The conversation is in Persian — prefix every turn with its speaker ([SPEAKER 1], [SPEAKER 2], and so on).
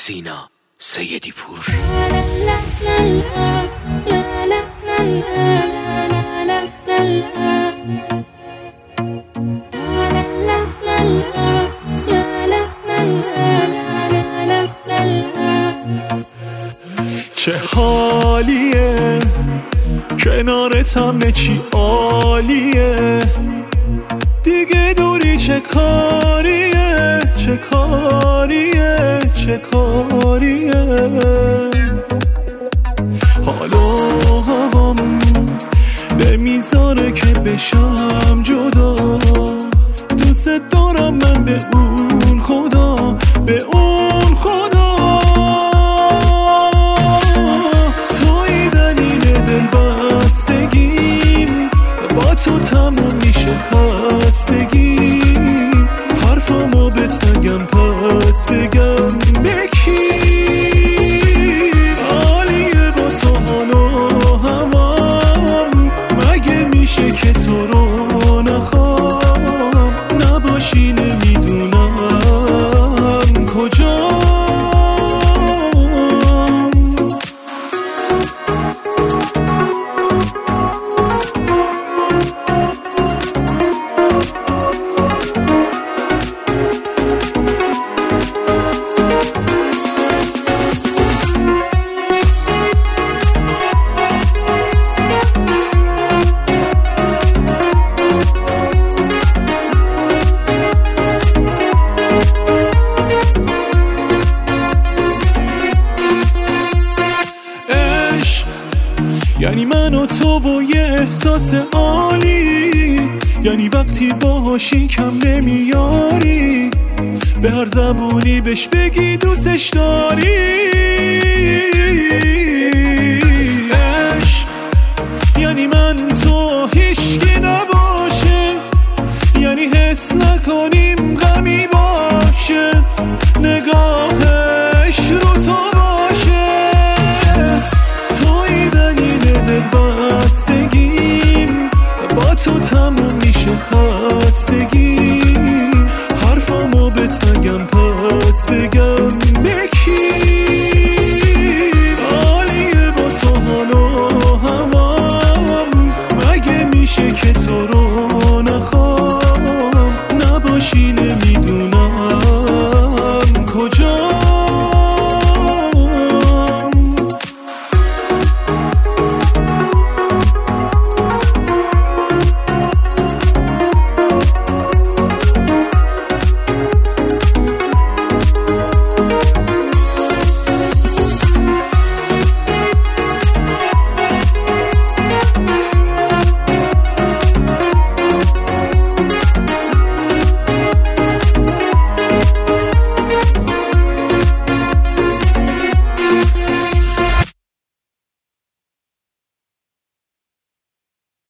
[SPEAKER 1] سینا سیدی پور.
[SPEAKER 2] چه حالیه کنارت همه چی عالیه، دیگه دوری چه کاریه چه کاریه چه کاریه. حالا هوام نمیذاره که بشم جدا، دوست دارم من به اون خدا به اون خدا. توی دلیل دل بستگیم، با تو تموم میشه خستگیم، حرفمو بهت نگم پس بگم به کی. عالیه با تو حالا هوام، مگه میشه که تو رو نخوام، نباشی نمیدونم کجا. یعنی من و تو و یه احساس عالی، یعنی وقتی باهاشی کم نمیاری، به هر زبونی بهش بگی دوستش داری.